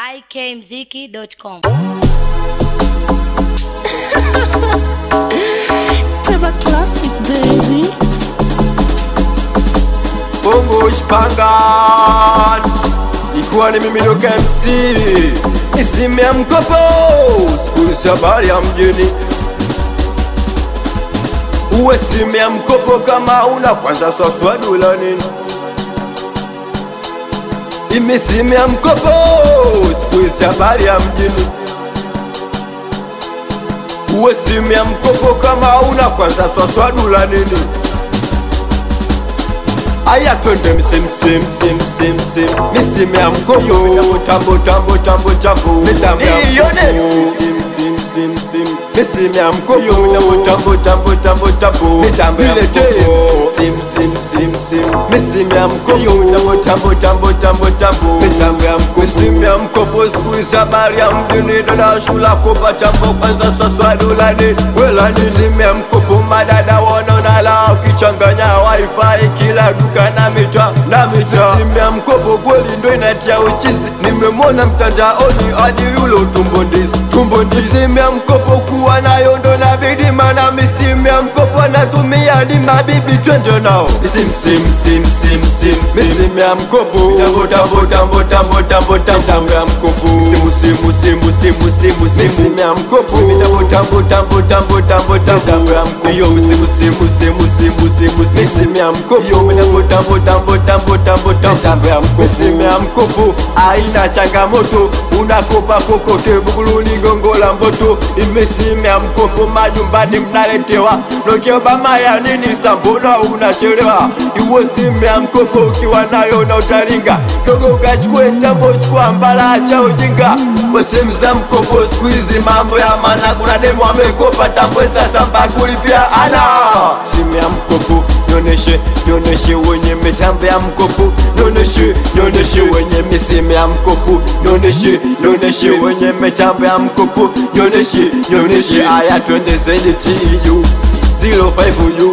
ikmziki.com. Peba classic baby. Bongo Ispangan ikuwa ni mimi Doka MC, isime ya mkopo siku sabari ya mjini. Uwe sime ya mkopo kama una kwanza soswa dola nini. Ime sime ya mkopo siku sabari ya mjini. Uwe sime ya mkopo kama una kwanza soswa dola nini. Aya twende msim. Misime ya mkopo tambo mitambo ya sim. Misime ya mkopo tambo mitambo ya sim. Misime ya mkopo tambo mitambo ya mkopo. Misime ya mkopo siku za habari ya mjini. Dona shula kopa tambo kwanza saswa dolani welani. Misime ya mkopo madada wanaona la ukichanganya wifi kila duka na mita. Misime ya mkopo kweli ndo inatia uchizi. Nimemwona mtandaoni hadi yulo tumbo ndizi. Misime ya mkopo kuwa nayo ndo nabidi, mana misime ya mkopo natumia ni mabibi twende nao. Misime ya mkopo tambo ya mkopo. Misime ya mkopo tambo ya mkopo. Misime ya mkopo misime ya mkopo aina changamoto, unakopa kokote buguluni gongola mboto. Misime ya mkopo majumbani mnaletewa nokio bama ya nini sambona unachelewa. Iwe sime ya mkopo ukiwa nayo na utaringa dogo ukachukue tambo chukua mbala acha ujinga. Sime za mkopo siku hizi mambo ya maana, kuna demo amekopa tambo sasa mbakulipia ana. Sime ya mkopo nyoneshe wenye mitambo ya mkopo. Nyoneshe wenye misime ya mkopo. Nyoneshe wenye mitambo ya mkopo. Nyoneshe aya twende ZTU 05U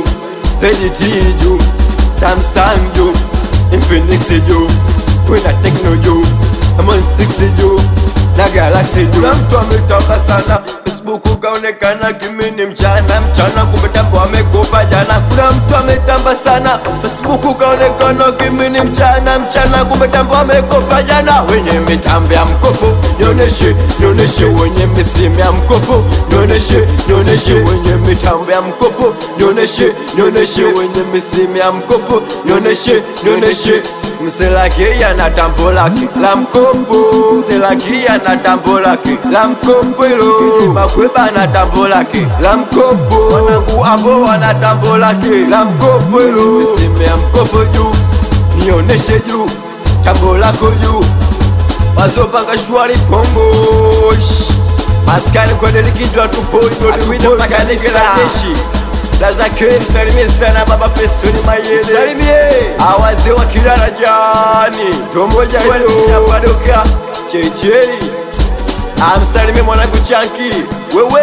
ZTU Samsung U Infinix U Wina Techno U Amon 6 U na Galaxy U. Kuna mtu ametamba sana Facebook kaonekana kimini mchana kumbe tambo amekopa jana. Kuna mtu ametamba sana Facebook kaonekana kimini mchana kumbe tambo amekopa jana. Wenye mitambo ya mkopo nyoneshe wenye misime ya mkopo. Nyoneshe wenye mitambo ya mkopo. Nyoneshe wenye misime ya mkopo. Nyoneshe mselakia na tambo lake la mkopo. Mselakia na tambo lake la mkopo. Makweba na tambo lake la mkopo. Wanangu abo wana tambo lake la mkopo. Misime ya mkopo juu, nioneshe juu tambo lako juu. Wazopanga shwari pongo maskani kwa delikindwa tupoi atupo makanike la jeshi. Laza keni salimie sana baba Fesoni Mayele. Salimie awaze wa Kilala jani Tomoja hilo Padoka Cheichei. Amsalimie mwanangu Chanki wewe.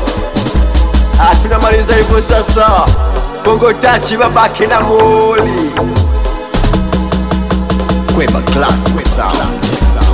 Tunamaliza hivyo sasa. Bongo tachi babake na moli. Peba classic sound.